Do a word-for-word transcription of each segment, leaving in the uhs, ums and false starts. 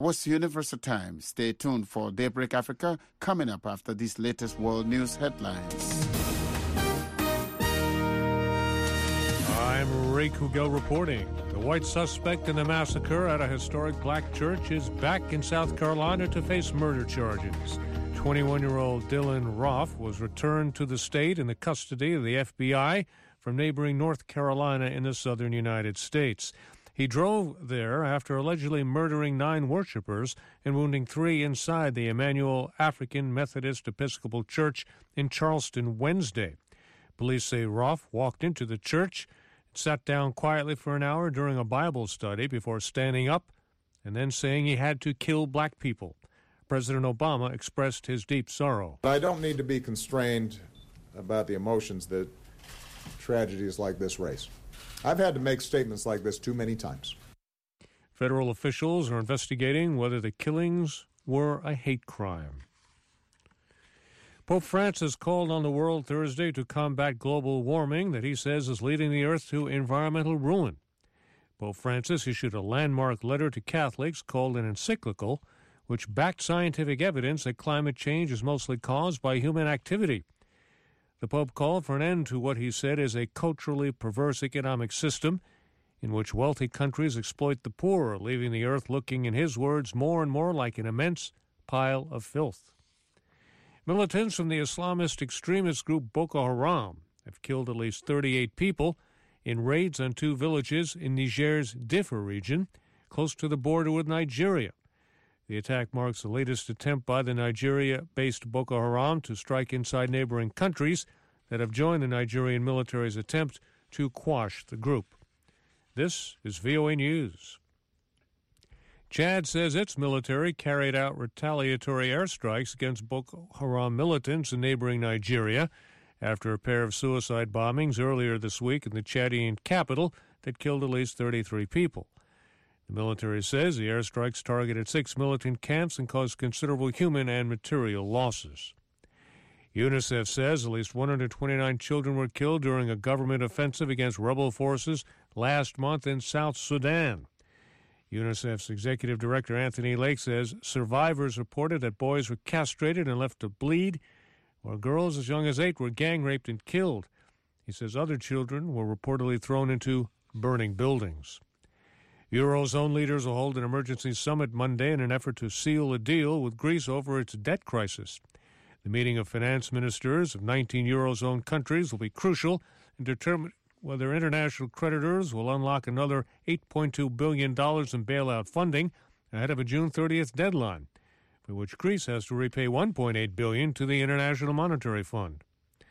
was Universal Time. Stay tuned for Daybreak Africa coming up after these latest world news headlines. I'm Ray Kugel reporting. The white suspect in the massacre at a historic black church is back in South Carolina to face murder charges. twenty-one-year-old Dylan Roth was returned to the state in the custody of the F B I from neighboring North Carolina in the southern United States. He drove there after allegedly murdering nine worshipers and wounding three inside the Emmanuel African Methodist Episcopal Church in Charleston Wednesday. Police say Roth walked into the church, sat down quietly for an hour during a Bible study before standing up and then saying he had to kill black people. President Obama expressed his deep sorrow. I don't need to be constrained about the emotions that tragedies like this raise. I've had to make statements like this too many times. Federal officials are investigating whether the killings were a hate crime. Pope Francis called on the world Thursday to combat global warming that he says is leading the earth to environmental ruin. Pope Francis issued a landmark letter to Catholics called an encyclical, which backed scientific evidence that climate change is mostly caused by human activity. The Pope called for an end to what he said is a culturally perverse economic system in which wealthy countries exploit the poor, leaving the earth looking, in his words, more and more like an immense pile of filth. Militants from the Islamist extremist group Boko Haram have killed at least thirty-eight people in raids on two villages in Niger's Diffa region, close to the border with Nigeria. The attack marks the latest attempt by the Nigeria-based Boko Haram to strike inside neighboring countries that have joined the Nigerian military's attempt to quash the group. This is V O A News. Chad says its military carried out retaliatory airstrikes against Boko Haram militants in neighboring Nigeria after a pair of suicide bombings earlier this week in the Chadian capital that killed at least thirty-three people. The military says the airstrikes targeted six militant camps and caused considerable human and material losses. UNICEF says at least one hundred twenty-nine children were killed during a government offensive against rebel forces last month in South Sudan. UNICEF's executive director Anthony Lake says survivors reported that boys were castrated and left to bleed, while girls as young as eight were gang raped and killed. He says other children were reportedly thrown into burning buildings. Eurozone leaders will hold an emergency summit Monday in an effort to seal a deal with Greece over its debt crisis. The meeting of finance ministers of nineteen Eurozone countries will be crucial in determining whether international creditors will unlock another eight point two billion dollars in bailout funding ahead of a June thirtieth deadline, for which Greece has to repay one point eight billion dollars to the International Monetary Fund.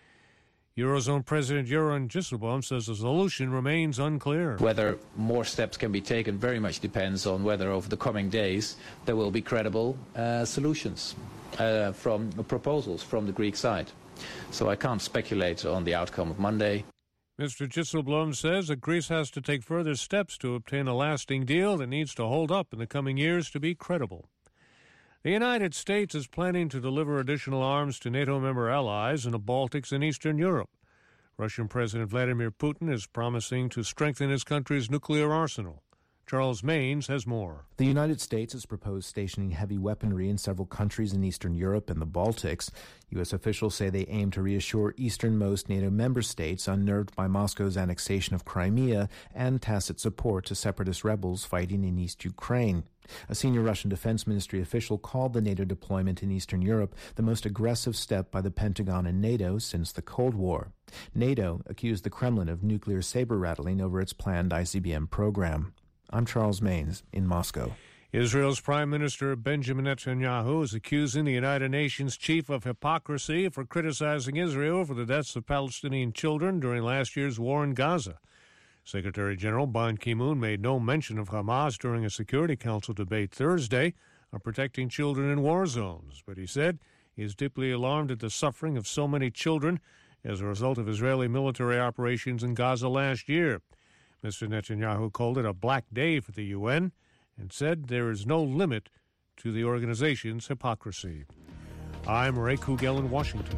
Eurozone President Jeroen Dijsselbloem says the solution remains unclear. Whether more steps can be taken very much depends on whether over the coming days there will be credible uh, solutions uh, from uh, proposals from the Greek side. So I can't speculate on the outcome of Monday. Mister Dijsselbloem says that Greece has to take further steps to obtain a lasting deal that needs to hold up in the coming years to be credible. The United States is planning to deliver additional arms to NATO member allies in the Baltics and Eastern Europe. Russian President Vladimir Putin is promising to strengthen his country's nuclear arsenal. Charles Maines has more. The United States has proposed stationing heavy weaponry in several countries in Eastern Europe and the Baltics. U S officials say they aim to reassure easternmost NATO member states unnerved by Moscow's annexation of Crimea and tacit support to separatist rebels fighting in East Ukraine. A senior Russian Defense Ministry official called the NATO deployment in Eastern Europe the most aggressive step by the Pentagon and NATO since the Cold War. NATO accused the Kremlin of nuclear saber-rattling over its planned I C B M program. I'm Charles Maines in Moscow. Israel's Prime Minister Benjamin Netanyahu is accusing the United Nations chief of hypocrisy for criticizing Israel for the deaths of Palestinian children during last year's war in Gaza. Secretary General Ban Ki-moon made no mention of Hamas during a Security Council debate Thursday on protecting children in war zones, but he said he is deeply alarmed at the suffering of so many children as a result of Israeli military operations in Gaza last year. Mister Netanyahu called it a black day for the U N and said there is no limit to the organization's hypocrisy. I'm Ray Kugel in Washington.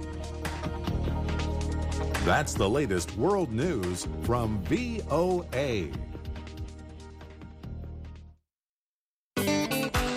That's the latest world news from V O A.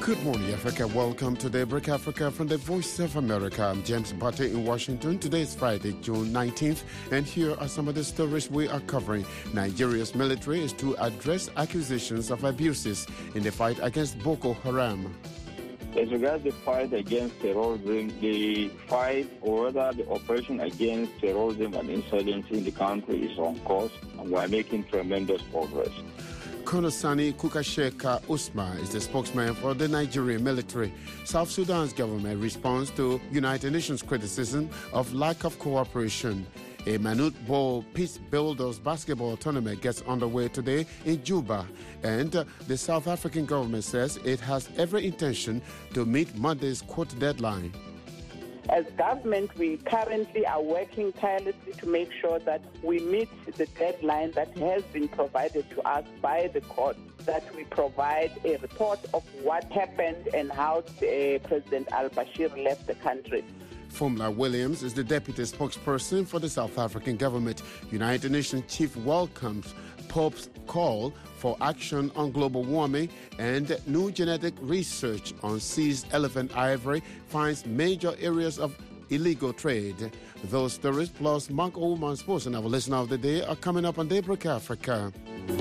Good morning, Africa. Welcome to Daybreak Africa from the Voice of America. I'm James Butter in Washington. Today is Friday, June nineteenth, and here are some of the stories we are covering. Nigeria's military is to address accusations of abuses in the fight against Boko Haram. As regards the fight against terrorism, the fight, or rather the operation against terrorism and insurgency in the country is on course, and we are making tremendous progress. Colonel Sani Kukasheka Usman is the spokesman for the Nigerian military. South Sudan's government responds to United Nations criticism of lack of cooperation. A Manute Bol Peace Builders basketball tournament gets underway today in Juba, and uh, the South African government says it has every intention to meet Monday's court deadline. As government, we currently are working tirelessly to make sure that we meet the deadline that has been provided to us by the court, that we provide a report of what happened and how uh, President al-Bashir left the country. Fumla Williams is the deputy spokesperson for the South African government. United Nations chief welcomes Pope's call for action on global warming, and new genetic research on seized elephant ivory finds major areas of illegal trade. Those stories plus Mark Oldman Sports and our listener of the day are coming up on Daybreak Africa.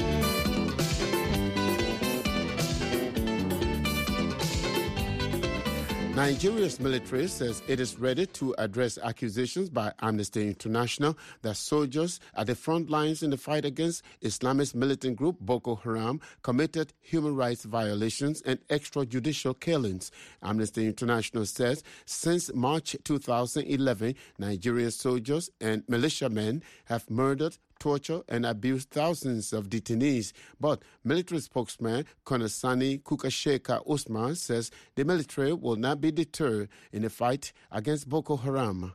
Nigeria's military says it is ready to address accusations by Amnesty International that soldiers at the front lines in the fight against Islamist militant group Boko Haram committed human rights violations and extrajudicial killings. Amnesty International says since March two thousand eleven, Nigerian soldiers and militiamen have murdered, torture and abuse thousands of detainees. But military spokesman Colonel Sani Kukasheka Usman says the military will not be deterred in the fight against Boko Haram.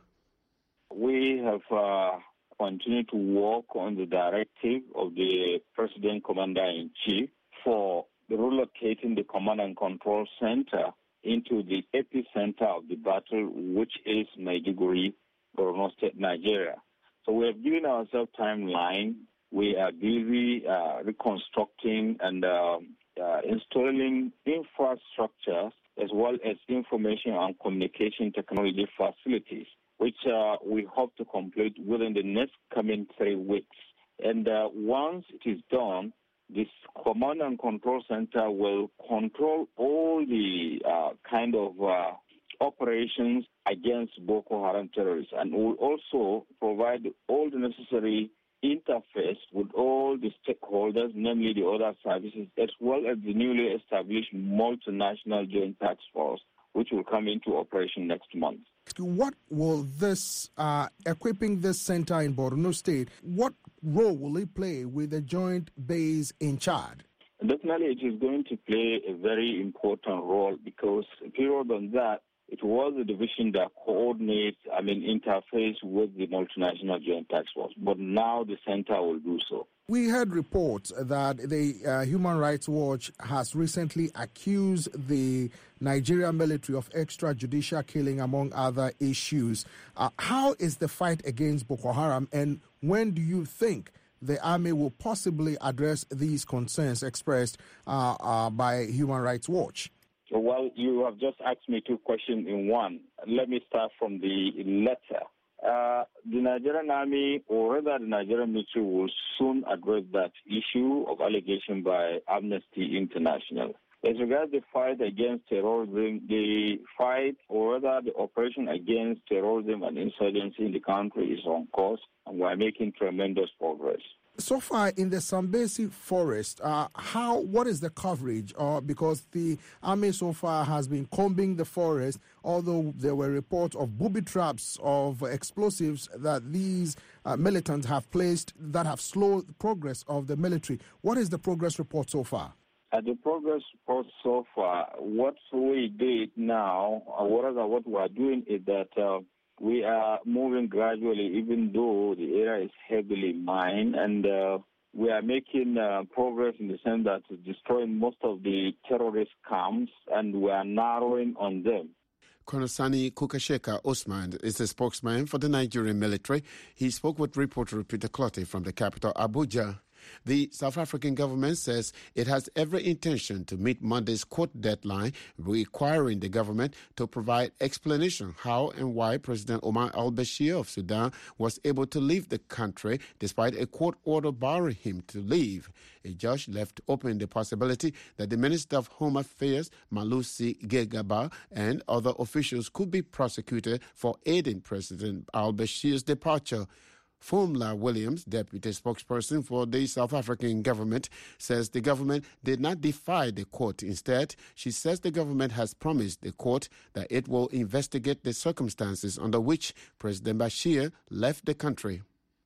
We have uh, continued to work on the directive of the President Commander-in-Chief for relocating the Command and Control Center into the epicenter of the battle, which is Maiduguri, Borno State, Nigeria. So we have given ourselves timeline. We are busy uh, reconstructing and uh, uh, installing infrastructure as well as information and communication technology facilities, which uh, we hope to complete within the next coming three weeks. And uh, once it is done, this Command and Control Center will control all the uh, kind of uh, operations against Boko Haram terrorists, and will also provide all the necessary interface with all the stakeholders, namely the other services, as well as the newly established multinational joint task force, which will come into operation next month. What will this, uh, equipping this center in Borno State, what role will it play with the joint base in Chad? Definitely it is going to play a very important role because, period on that, it was a division that coordinates, I mean, interface with the multinational joint task force. But now the center will do so. We heard reports that the uh, Human Rights Watch has recently accused the Nigerian military of extrajudicial killing, among other issues. Uh, how is the fight against Boko Haram, and when do you think the army will possibly address these concerns expressed uh, uh, by Human Rights Watch? Well, you have just asked me two questions in one. Let me start from the letter. Uh, the Nigerian army, or rather the Nigerian military, will soon address that issue of allegation by Amnesty International. As regards the fight against terrorism, the fight, or rather the operation against terrorism and insurgency in the country is on course, and we are making tremendous progress. So far in the Sambesi forest, uh, how what is the coverage? Uh, because the army so far has been combing the forest, although there were reports of booby traps of explosives that these uh, militants have placed that have slowed the progress of the military. What is the progress report so far? At the progress report so far, what we did now, or rather what we are doing is that uh, we are moving gradually, even though the area is heavily mined, and uh, we are making uh, progress in the sense that destroying most of the terrorist camps, and we are narrowing on them. Colonel Sani Kukasheka Usman is the spokesman for the Nigerian military. He spoke with reporter Peter Clottey from the capital, Abuja. The South African government says it has every intention to meet Monday's court deadline, requiring the government to provide explanation how and why President Omar al-Bashir of Sudan was able to leave the country despite a court order barring him to leave. A judge left open the possibility that the Minister of Home Affairs, Malusi Gegaba, and other officials could be prosecuted for aiding President al-Bashir's departure. Fumla Williams, deputy spokesperson for the South African government, says the government did not defy the court. Instead, she says the government has promised the court that it will investigate the circumstances under which President Bashir left the country.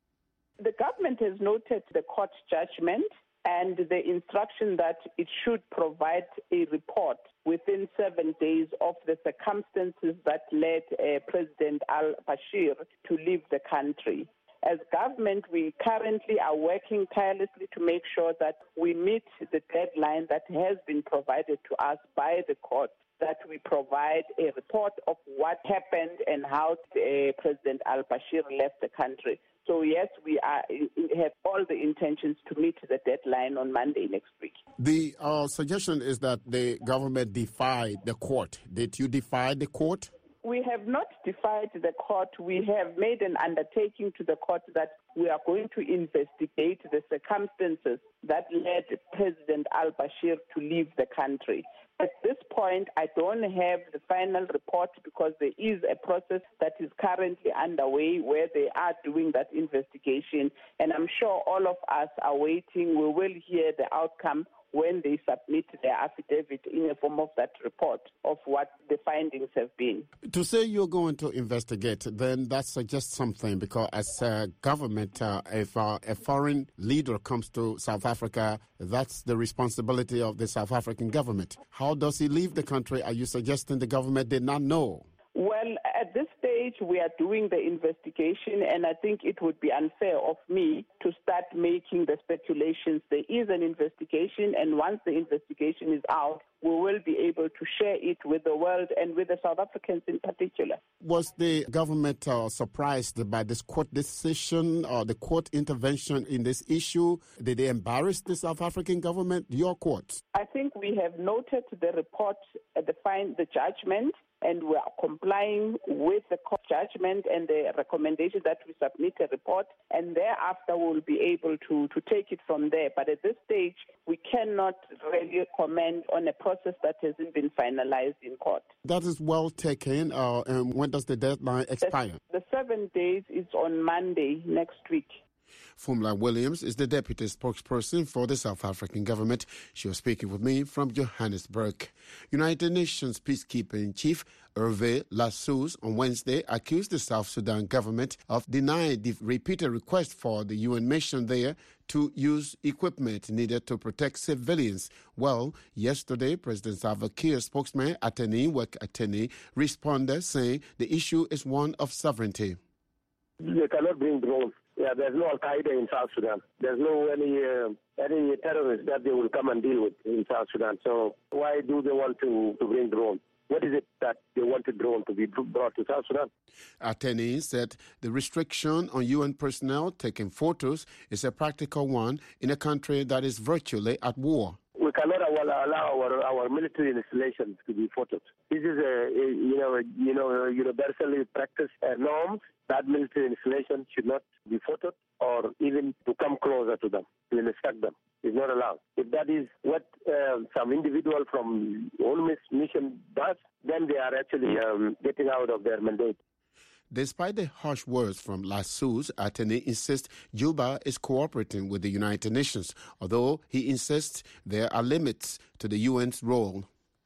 The government has noted the court judgment and the instruction that it should provide a report within seven days of the circumstances that led uh, President al-Bashir to leave the country. As government, we currently are working tirelessly to make sure that we meet the deadline that has been provided to us by the court, that we provide a report of what happened and how uh, President al-Bashir left the country. So, yes, we are, have all the intentions to meet the deadline on Monday next week. The uh, suggestion is that the government defied the court. Did you defy the court? We have not defied the court. We have made an undertaking to the court that we are going to investigate the circumstances that led President al-Bashir to leave the country. At this point, I don't have the final report because there is a process that is currently underway where they are doing that investigation. And I'm sure all of us are waiting. We will hear the outcome when they submit their affidavit in the form of that report of what the findings have been. To say you're going to investigate, then that suggests something, because as a government, uh, if uh, a foreign leader comes to South Africa, that's the responsibility of the South African government. How does he leave the country? Are you suggesting the government did not know? Well, at this stage, we are doing the investigation, and I think it would be unfair of me to start making the speculations. There is an investigation, and once the investigation is out, we will be able to share it with the world and with the South Africans in particular. Was the government uh, surprised by this court decision or the court intervention in this issue? Did they embarrass the South African government, your courts? I think we have noted the report, uh, the, fine, the judgment, and we are complying with the court judgment and the recommendation that we submit a report, and thereafter we'll be able to, to take it from there. But at this stage, we cannot really comment on a process that hasn't been finalized in court. That is well taken. Uh, and when does the deadline expire? The, the seven days is on Monday next week. Fumla Williams is the deputy spokesperson for the South African government. She was speaking with me from Johannesburg. United Nations peacekeeping chief Hervé Lassous on Wednesday accused the South Sudan government of denying the repeated request for the U N mission there to use equipment needed to protect civilians. Well, yesterday, President Salva Kiir spokesman Ateni Wek Ateni responded saying the issue is one of sovereignty. They cannot bring drones. Yeah, there's no Al-Qaeda in South Sudan. There's no any uh, any terrorists that they will come and deal with in South Sudan. So why do they want to, to bring drones? What is it that they want the drone to be brought to South Sudan? Ateni said the restriction on U N personnel taking photos is a practical one in a country that is virtually at war. We cannot allow our, our military installations to be photoed. This is a, a you know a, you know a universally practiced uh, norms that military installation should not be photoed or even to come closer to them, to inspect them. It's not allowed. If that is what uh, some individual from UNMISS mission does, then they are actually um, getting out of their mandate. Despite the harsh words from Lassous, Ateni insists Juba is cooperating with the United Nations, although he insists there are limits to the U N's role.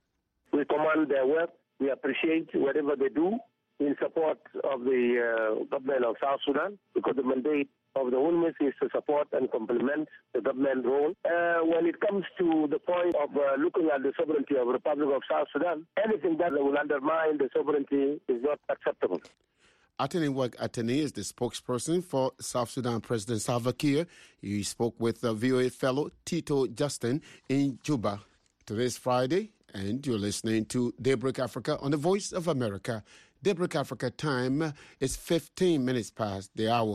We command their work. We appreciate whatever they do in support of the uh, government of South Sudan, because the mandate of the UNMISS is to support and complement the government role. Uh, when it comes to the point of uh, looking at the sovereignty of the Republic of South Sudan, anything that will undermine the sovereignty is not acceptable. Ateni Wek Ateni is the spokesperson for South Sudan President Salva Kiir. He spoke with uh, V O A fellow Tito Justin in Juba. Today's Friday, and you're listening to Daybreak Africa on the Voice of America. Daybreak Africa time is fifteen minutes past the hour.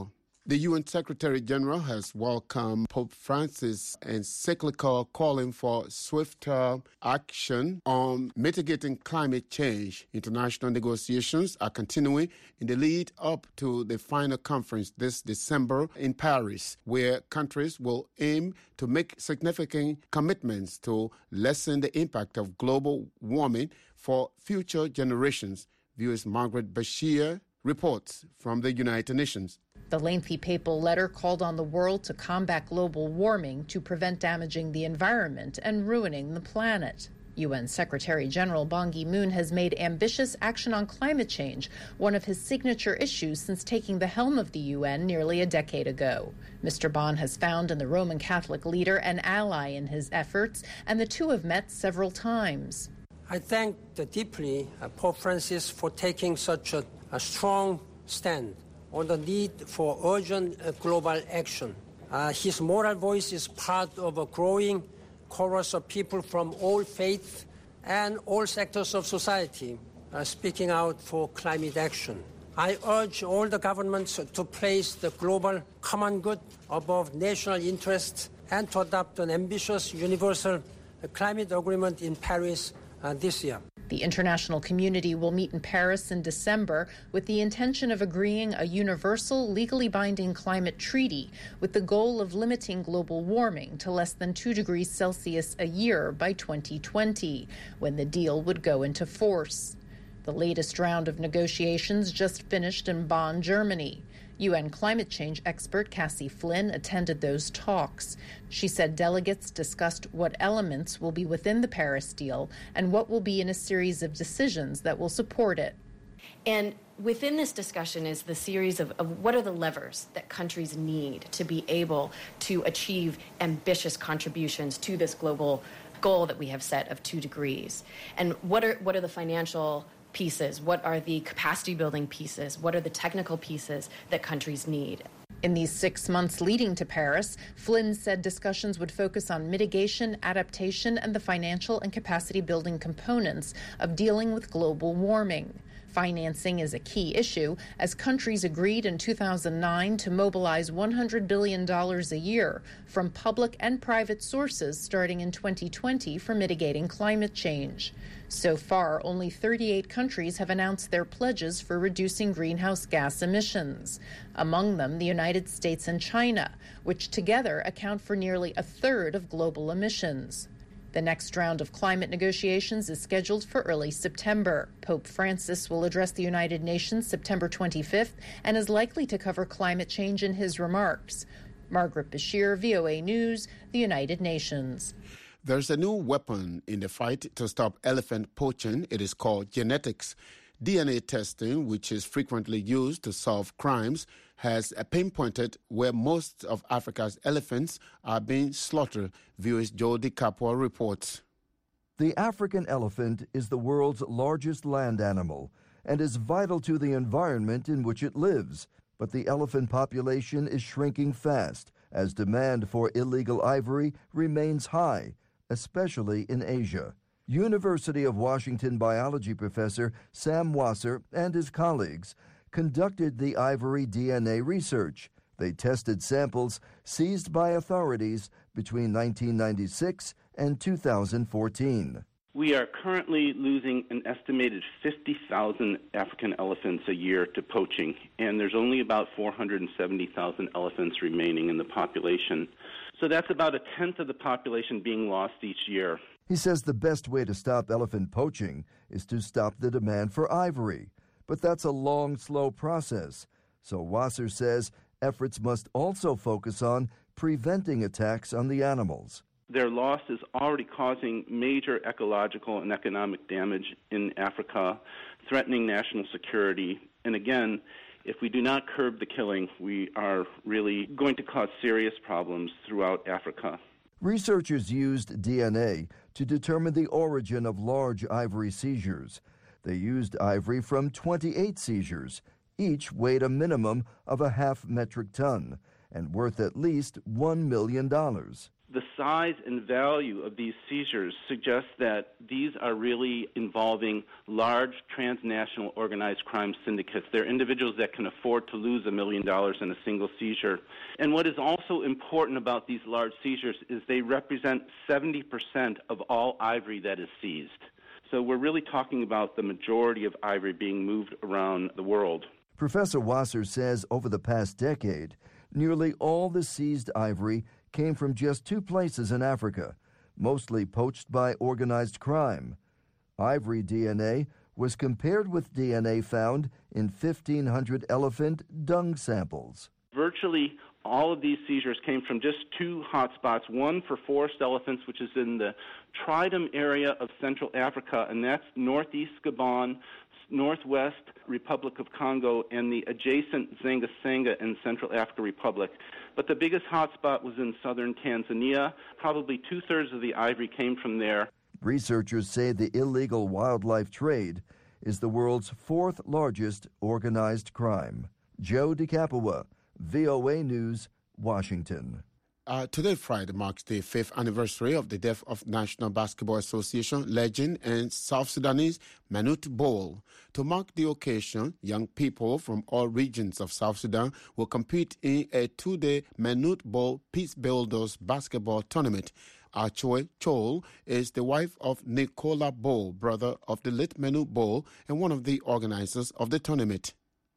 The U N Secretary General has welcomed Pope Francis' encyclical calling for swifter action on mitigating climate change. International negotiations are continuing in the lead up to the final conference this December in Paris, where countries will aim to make significant commitments to lessen the impact of global warming for future generations. V O A's Margaret Bashir reports from the United Nations. The lengthy papal letter called on the world to combat global warming to prevent damaging the environment and ruining the planet. U N Secretary General Ban Ki-moon has made ambitious action on climate change one of his signature issues since taking the helm of the U N nearly a decade ago. Mister Ban has found in the Roman Catholic leader an ally in his efforts, and the two have met several times. I thank deeply uh, Pope Francis for taking such a, a strong stand on the need for urgent uh, global action. Uh, his moral voice is part of a growing chorus of people from all faiths and all sectors of society uh, speaking out for climate action. I urge all the governments to place the global common good above national interests and to adopt an ambitious universal climate agreement in Paris uh, this year. The international community will meet in Paris in December with the intention of agreeing a universal, legally binding climate treaty with the goal of limiting global warming to less than two degrees Celsius a year by twenty twenty, when the deal would go into force. The latest round of negotiations just finished in Bonn, Germany. U N climate change expert Cassie Flynn attended those talks. She said delegates discussed what elements will be within the Paris deal and what will be in a series of decisions that will support it. And within this discussion is the series of, of what are the levers that countries need to be able to achieve ambitious contributions to this global goal that we have set of two degrees. And what are what are the financial pieces? What are the capacity building pieces? What are the technical pieces that countries need? In these six months leading to Paris, Flynn said discussions would focus on mitigation, adaptation, and the financial and capacity building components of dealing with global warming. Financing is a key issue, as countries agreed in two thousand nine to mobilize one hundred billion dollars a year from public and private sources starting in twenty twenty for mitigating climate change. So far, only thirty-eight countries have announced their pledges for reducing greenhouse gas emissions. Among them, the United States and China, which together account for nearly a third of global emissions. The next round of climate negotiations is scheduled for early September. Pope Francis will address the United Nations September twenty-fifth and is likely to cover climate change in his remarks. Margaret Bashir, V O A News, the United Nations. There's a new weapon in the fight to stop elephant poaching. It is called genetics. D N A testing, which is frequently used to solve crimes, has pinpointed where most of Africa's elephants are being slaughtered. V O A's Jody Kapua reports. The African elephant is the world's largest land animal and is vital to the environment in which it lives. But the elephant population is shrinking fast as demand for illegal ivory remains high, especially in Asia. University of Washington biology professor Sam Wasser and his colleagues conducted the ivory D N A research. They tested samples seized by authorities between nineteen ninety-six and two thousand fourteen. We are currently losing an estimated fifty thousand African elephants a year to poaching, and there's only about four hundred seventy thousand elephants remaining in the population. So that's about a tenth of the population being lost each year. He says the best way to stop elephant poaching is to stop the demand for ivory. But that's a long, slow process. So Wasser says efforts must also focus on preventing attacks on the animals. Their loss is already causing major ecological and economic damage in Africa, threatening national security. And again, if we do not curb the killing, we are really going to cause serious problems throughout Africa. Researchers used D N A to determine the origin of large ivory seizures. They used ivory from twenty-eight seizures. Each weighed a minimum of a half metric ton and worth at least one million dollars. The size and value of these seizures suggests that these are really involving large transnational organized crime syndicates. They're individuals that can afford to lose a million dollars in a single seizure. And what is also important about these large seizures is they represent seventy percent of all ivory that is seized. So we're really talking about the majority of ivory being moved around the world. Professor Wasser says over the past decade, nearly all the seized ivory came from just two places in Africa, mostly poached by organized crime. Ivory D N A was compared with D N A found in fifteen hundred elephant dung samples. Virtually all of these seizures came from just two hotspots, one for forest elephants, which is in the Tridom area of Central Africa, and that's northeast Gabon, northwest Republic of Congo, and the adjacent Zanga-Sanga in Central African Republic. But the biggest hotspot was in southern Tanzania. Probably two-thirds of the ivory came from there. Researchers say the illegal wildlife trade is the world's fourth largest organized crime. Joe DeCapua, V O A News, Washington. Uh, today, Friday, marks the fifth anniversary of the death of National Basketball Association legend and South Sudanese Manute Bol. To mark the occasion, young people from all regions of South Sudan will compete in a two-day Manute Bol Peace Builders basketball tournament. Achoy Chol is the wife of Nicola Bol, brother of the late Manute Bol, and one of the organizers of the tournament.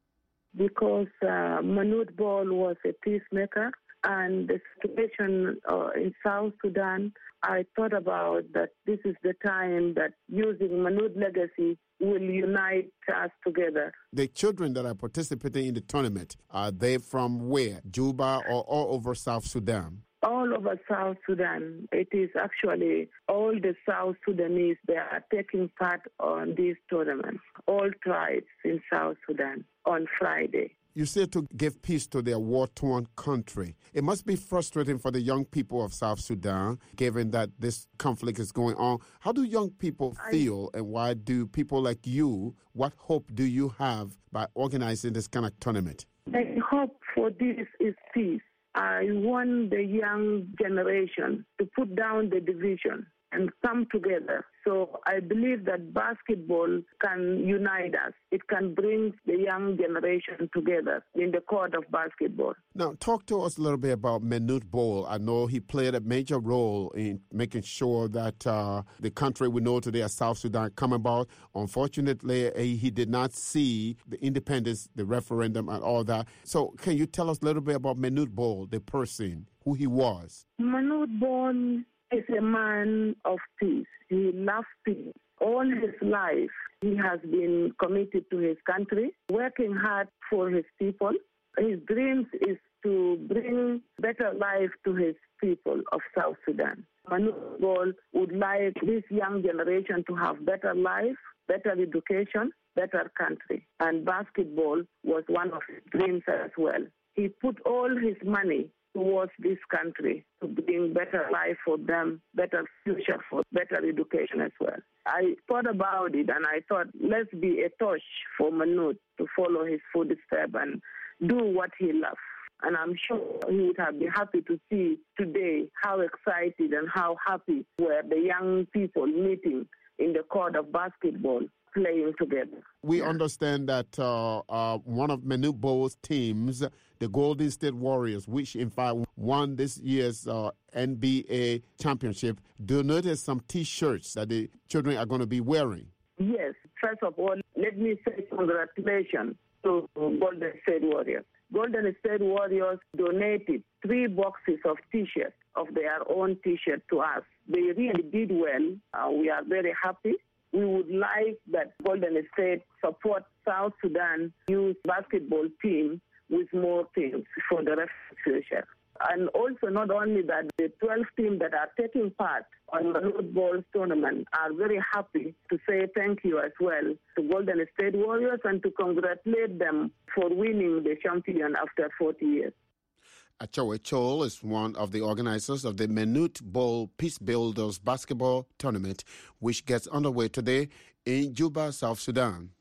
Because uh, Manute Bol was a peacemaker, and the situation uh, in South Sudan, I thought about that this is the time that using Manute's legacy will unite us together. The children that are participating in the tournament, are they from where? Juba or all over South Sudan? All over South Sudan. It is actually all the South Sudanese that are taking part on this tournament, all tribes in South Sudan on Friday. You said to give peace to their war-torn country. It must be frustrating for the young people of South Sudan, given that this conflict is going on. How do young people feel, and why do people like you, what hope do you have by organizing this kind of tournament? The hope for this is peace. I want the young generation to put down the division and come together. So I believe that basketball can unite us. It can bring the young generation together in the court of basketball. Now, talk to us a little bit about Manute Bol. I know he played a major role in making sure that uh, the country we know today as South Sudan come about. Unfortunately, he did not see the independence, the referendum, and all that. So can you tell us a little bit about Manute Bol, the person, who he was? Manute Bol is a man of peace. He loves peace. All his life, he has been committed to his country, working hard for his people. His dreams is to bring better life to his people of South Sudan. Manute Bol would like this young generation to have better life, better education, better country. And basketball was one of his dreams as well. He put all his money towards this country to bring better life for them, better future for better education as well. I thought about it and I thought, let's be a torch for Manute to follow his footsteps and do what he loves. And I'm sure he would have been happy to see today how excited and how happy were the young people meeting in the court of basketball, playing together. We understand that uh, uh, one of Manute Bol's teams, the Golden State Warriors, which in fact won this year's uh, N B A championship, donated some T-shirts that the children are going to be wearing. Yes. First of all, let me say congratulations to Golden State Warriors. Golden State Warriors donated three boxes of T-shirts, of their own T-shirts to us. They really did well. Uh, we are very happy. We would like that Golden State support South Sudan youth basketball team with more teams for the rest of the future. And also not only that, the twelve teams that are taking part on the Manute Bol tournament are very happy to say thank you as well to Golden State Warriors and to congratulate them for winning the champion after forty years. Achoy Chol is one of the organizers of the Manute Bol Peace Builders basketball tournament, which gets underway today in Juba, South Sudan.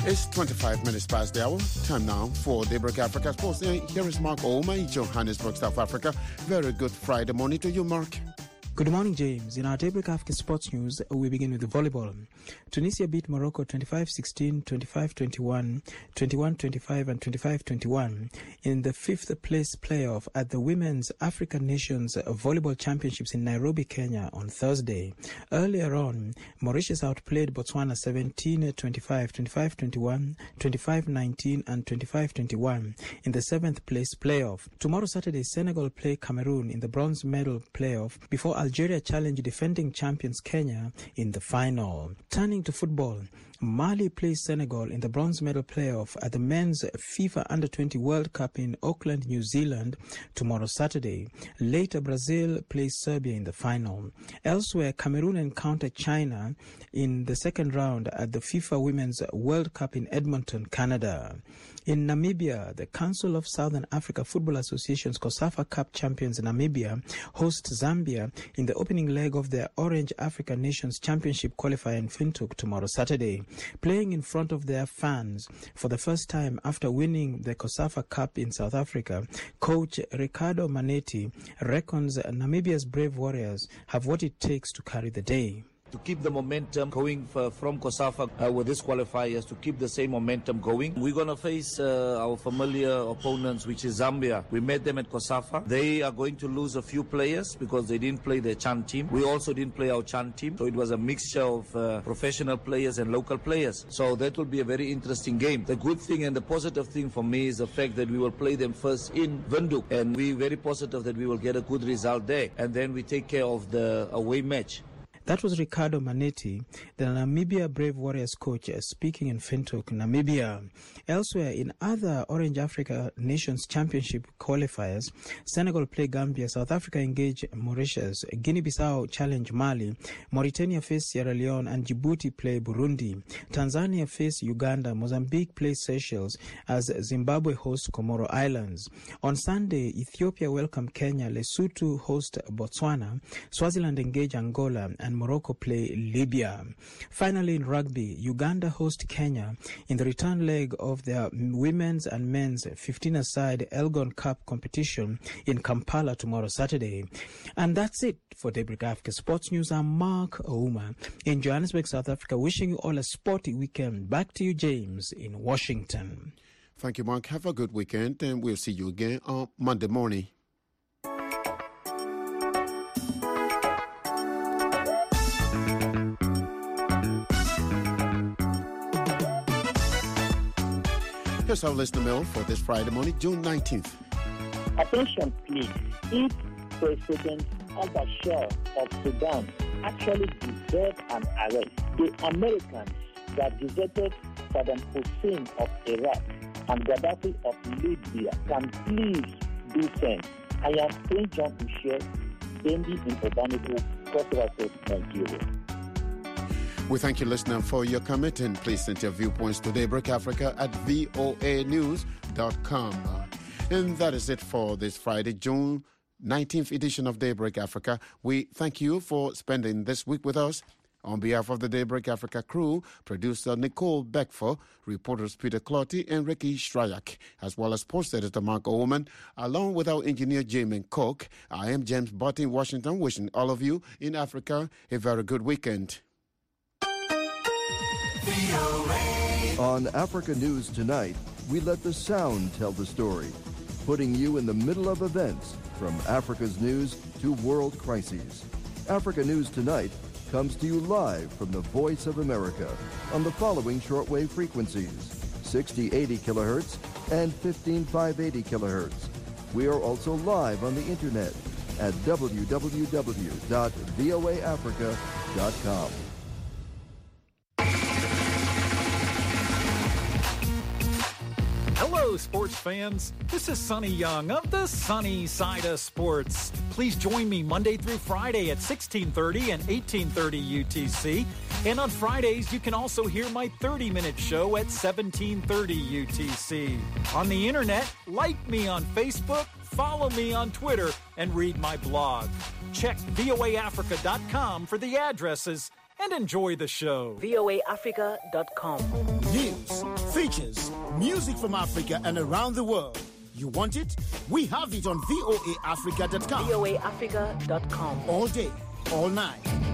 It's twenty-five minutes past the hour. Time now for Daybreak Africa Sports. Here is Mark Ouma in Johannesburg, South Africa. Very good Friday morning to you, Mark. Good morning, James. In our Daybreak Africa Sports News, we begin with the volleyball. Tunisia beat Morocco twenty-five sixteen, twenty-five twenty-one, twenty-one twenty-five and twenty-five twenty-one in the fifth place playoff at the Women's African Nations Volleyball Championships in Nairobi, Kenya on Thursday. Earlier on, Mauritius outplayed Botswana seventeen twenty-five, twenty-five twenty-one, twenty-five nineteen and twenty-five twenty-one in the seventh place playoff. Tomorrow, Saturday, Senegal play Cameroon in the bronze medal playoff before Algeria challenge defending champions Kenya in the final. Turning to football, Mali plays Senegal in the bronze medal playoff at the men's FIFA under twenty World Cup in Auckland, New Zealand tomorrow Saturday. Later, Brazil plays Serbia in the final. Elsewhere, Cameroon encounter China in the second round at the FIFA Women's World Cup in Edmonton, Canada. In Namibia, the Council of Southern Africa Football Association's COSAFA Cup champions Namibia host Zambia in the opening leg of their Orange Africa Nations Championship qualifier in Windhoek tomorrow Saturday. Playing in front of their fans for the first time after winning the COSAFA Cup in South Africa, coach Ricardo Manetti reckons Namibia's Brave Warriors have what it takes to carry the day. To keep the momentum going for, from COSAFA uh, with this qualifiers, to keep the same momentum going. We're going to face uh, our familiar opponents, which is Zambia. We met them at COSAFA. They are going to lose a few players because they didn't play their Chan team. We also didn't play our Chan team. So it was a mixture of uh, professional players and local players. So that will be a very interesting game. The good thing and the positive thing for me is the fact that we will play them first in Windhoek. And we're very positive that we will get a good result there. And then we take care of the away match. That was Ricardo Manetti, the Namibia Brave Warriors coach, speaking in Windhoek, Namibia. Elsewhere, in other Orange Africa Nations Championship qualifiers, Senegal play Gambia, South Africa engage Mauritius, Guinea-Bissau challenge Mali, Mauritania face Sierra Leone, and Djibouti play Burundi. Tanzania face Uganda, Mozambique play Seychelles, as Zimbabwe hosts Comoro Islands. On Sunday, Ethiopia welcome Kenya, Lesotho host Botswana, Swaziland engage Angola, and Morocco play Libya. Finally, in rugby, Uganda host Kenya in the return leg of their women's and men's fifteen-a-side Elgon Cup competition in Kampala tomorrow Saturday. And that's it for Daybreak Africa Sports News. I'm Mark Ouma in Johannesburg, South Africa, wishing you all a sporty weekend. Back to you, James, in Washington. Thank you, Mark. Have a good weekend, and we'll see you again on Monday morning. Here's our listener mail for this Friday morning, June nineteenth. Attention, please. If President al-Bashir of Sudan actually deserved an arrest, the Americans that deserted Saddam Hussein of Iraq and Gaddafi of Libya can please do same. I am Saint John Boucher, Dendi in Obaniko, Cross River, Nigeria. We thank you, listener, for your comment, and please send your viewpoints to Daybreak Africa at v o a news dot com. And that is it for this Friday, June nineteenth edition of Daybreak Africa. We thank you for spending this week with us. On behalf of the Daybreak Africa crew, producer Nicole Beckford, reporters Peter Clotty and Ricky Shryak, as well as sports editor Mark Oman, along with our engineer Jamin Cook, I am James Butt in Washington, wishing all of you in Africa a very good weekend. On Africa News Tonight, we let the sound tell the story, putting you in the middle of events from Africa's news to world crises. Africa News Tonight comes to you live from the Voice of America on the following shortwave frequencies, sixty eighty kilohertz and fifteen five eighty kilohertz. We are also live on the internet at w w w dot v o a africa dot com. Hello, sports fans. This is Sonny Young of the Sunny Side of Sports. Please join me Monday through Friday at sixteen thirty and eighteen thirty U T C. And on Fridays, you can also hear my thirty-minute show at seventeen thirty U T C. On the internet, like me on Facebook, follow me on Twitter, and read my blog. Check v o a africa dot com for the addresses and enjoy the show. v o a africa dot com. News, features music from Africa and around the world. You want it? We have it on voa africa dot com. voa africa dot com. All day, all night.